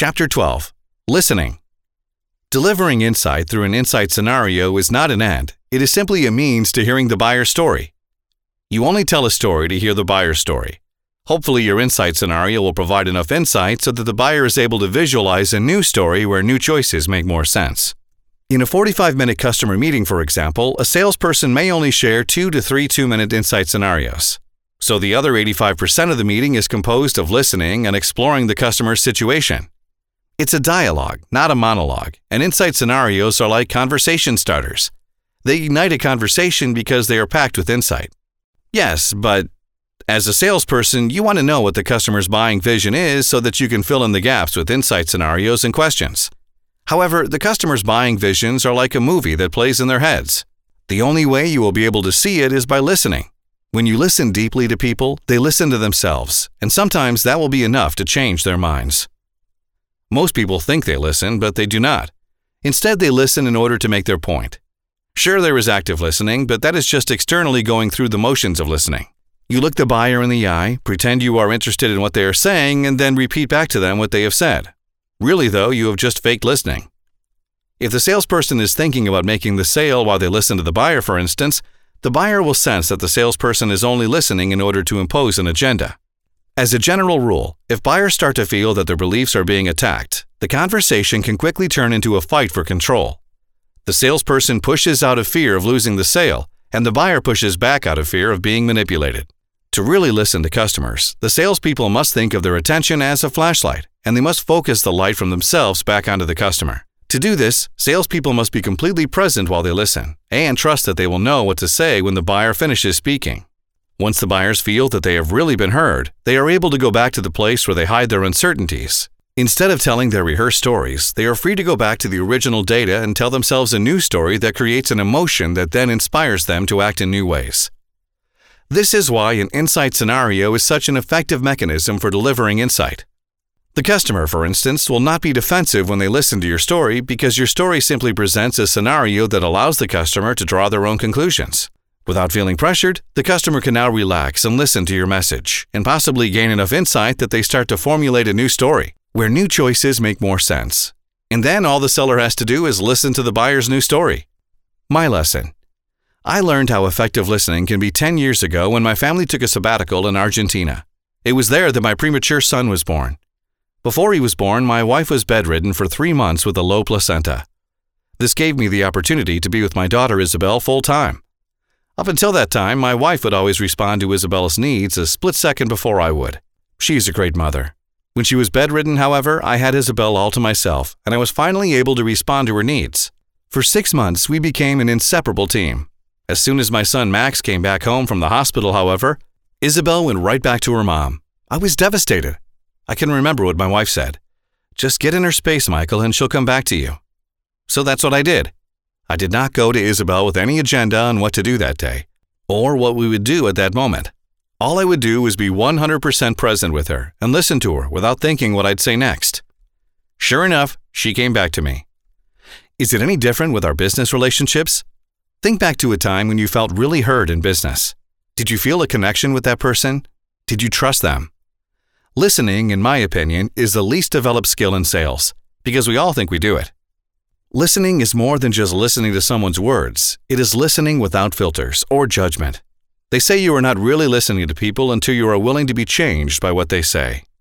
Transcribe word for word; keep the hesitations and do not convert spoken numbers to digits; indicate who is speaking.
Speaker 1: Chapter twelve. Listening. Delivering insight through an insight scenario is not an end. It is simply a means to hearing the buyer's story. You only tell a story to hear the buyer's story. Hopefully your insight scenario will provide enough insight so that the buyer is able to visualize a new story where new choices make more sense. In a forty-five minute customer meeting, for example, a salesperson may only share two to three two-minute insight scenarios. So the other eighty-five percent of the meeting is composed of listening and exploring the customer's situation. It's a dialogue, not a monologue, and insight scenarios are like conversation starters. They ignite a conversation because they are packed with insight. Yes, but as a salesperson, you want to know what the customer's buying vision is so that you can fill in the gaps with insight scenarios and questions. However, the customer's buying visions are like a movie that plays in their heads. The only way you will be able to see it is by listening. When you listen deeply to people, they listen to themselves, and sometimes that will be enough to change their minds. Most people think they listen, but they do not. Instead, they listen in order to make their point. Sure, there is active listening, but that is just externally going through the motions of listening. You look the buyer in the eye, pretend you are interested in what they are saying, and then repeat back to them what they have said. Really, though, you have just faked listening. If the salesperson is thinking about making the sale while they listen to the buyer, for instance, the buyer will sense that the salesperson is only listening in order to impose an agenda. As a general rule, if buyers start to feel that their beliefs are being attacked, the conversation can quickly turn into a fight for control. The salesperson pushes out of fear of losing the sale, and the buyer pushes back out of fear of being manipulated. To really listen to customers, the salespeople must think of their attention as a flashlight, and they must focus the light from themselves back onto the customer. To do this, salespeople must be completely present while they listen, and trust that they will know what to say when the buyer finishes speaking. Once the buyers feel that they have really been heard, they are able to go back to the place where they hide their uncertainties. Instead of telling their rehearsed stories, they are free to go back to the original data and tell themselves a new story that creates an emotion that then inspires them to act in new ways. This is why an insight scenario is such an effective mechanism for delivering insight. The customer, for instance, will not be defensive when they listen to your story because your story simply presents a scenario that allows the customer to draw their own conclusions. Without feeling pressured, the customer can now relax and listen to your message, and possibly gain enough insight that they start to formulate a new story, where new choices make more sense. And then all the seller has to do is listen to the buyer's new story. My lesson. I learned how effective listening can be ten years ago when my family took a sabbatical in Argentina. It was there that my premature son was born. Before he was born, my wife was bedridden for three months with a low placenta. This gave me the opportunity to be with my daughter Isabel full-time. Up until that time, my wife would always respond to Isabella's needs a split second before I would. She's a great mother. When she was bedridden, however, I had Isabel all to myself, and I was finally able to respond to her needs. For six months, we became an inseparable team. As soon as my son Max came back home from the hospital, however, Isabel went right back to her mom. I was devastated. I can remember what my wife said. Just get in her space, Michael, and she'll come back to you. So that's what I did. I did not go to Isabel with any agenda on what to do that day, or what we would do at that moment. All I would do was be one hundred percent present with her and listen to her without thinking what I'd say next. Sure enough, she came back to me. Is it any different with our business relationships? Think back to a time when you felt really heard in business. Did you feel a connection with that person? Did you trust them? Listening, in my opinion, is the least developed skill in sales, because we all think we do it. Listening is more than just listening to someone's words. It is listening without filters or judgment. They say you are not really listening to people until you are willing to be changed by what they say.